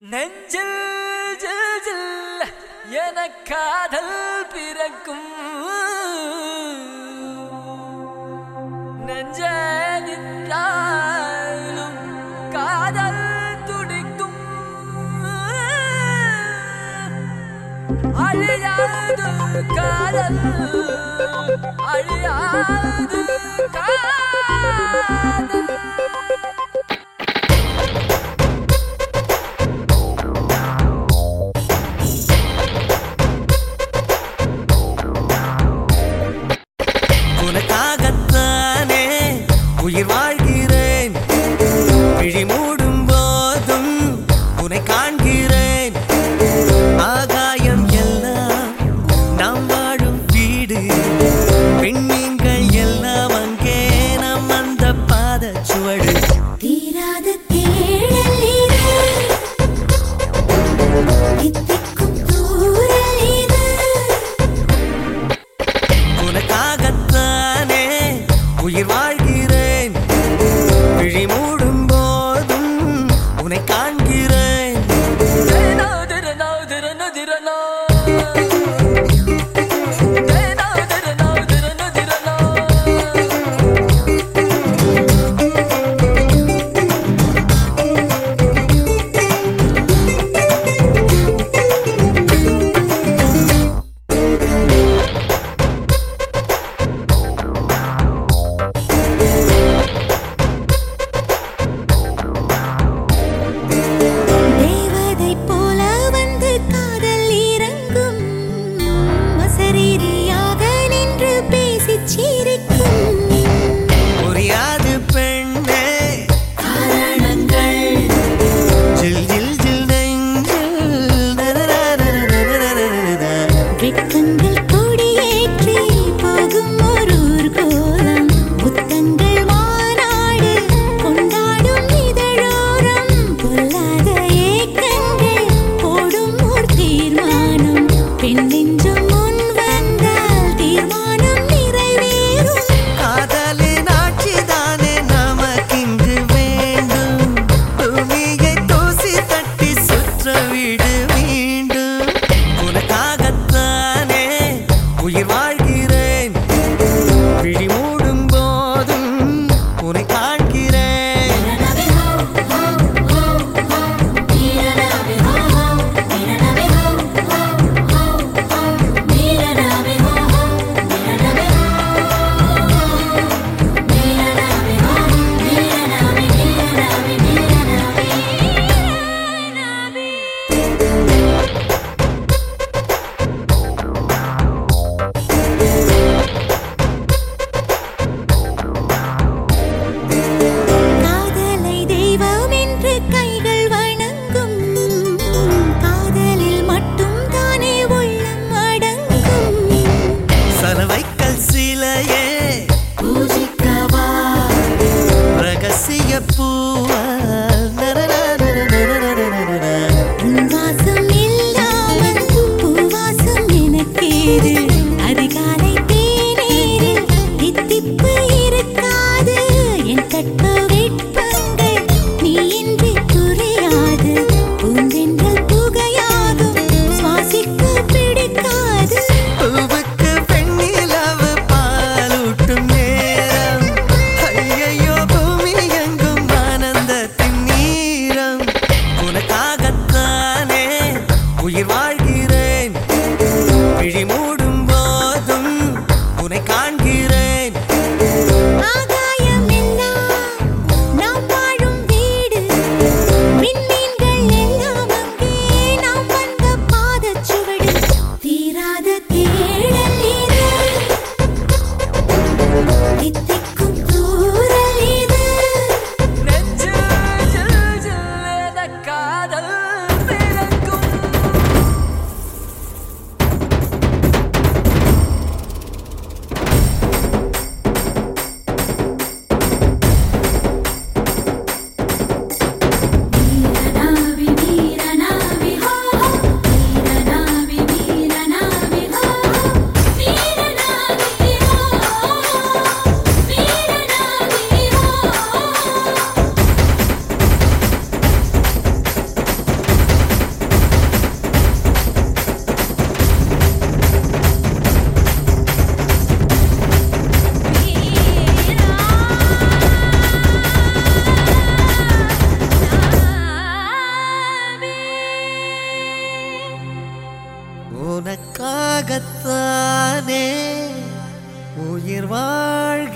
நெஞ்சில் ஜில் ஜில் எனக் காதல் பிறக்கும் நெஞ்சே நின்றாலும் காதல் துடிக்கும் அழியாது காதல் அழியாது காதல் உயிர் வாழ்கிறேன் விழி மூடும் போதும் உன்னை காண்கிறேன் ஆகாயம் எல்லாம் நாம் வாழும் வீடு பெண்மீன்கள் எல்லாம் அங்கே நாம் அந்த பாத சுவடு தீராத தேடல் இது தித்திக்கும் தூரல் இது உனக்காகத்தானே உயிர் வாழ்கிறேன் விழி மூடும் போதும் உன்னை காண்கிறேன் உயிர் வாழ்கிறேன் விழி மூடும் போதும் உன்னை காண்கிறேன் சிலையே பூஜிக்கவா ரகசிய பூவால் வாசம் இல்லாமல் பூவாசம் எனக்கேது அதிகாலை தேநீரில் தித்திப்பு இருக்காது என் கட்ட வெட்பங்கள் நீ இன்றி புரியாது பூந்தென்றல் புகையாகும் சுவாசிக்க பிடிக்காது உயிர் வாழ்கிறேன் விழி மூடும் போதும் உன்னை காண்கிறேன் ஆகாயம் எல்லாம் நாம் வாழும் வீடு விண்மீன்கள் எல்லாம் அங்கே நாம் வந்த பாதச் சுவடு தீராத தேடல் இது தித்திக்கும் தூரல் இது நெஞ்சில் ஜில் ஜில் எனக் காதல் பிறக்கும் உனக்காகத்தானே உயிர் வாழ்கிறேன்.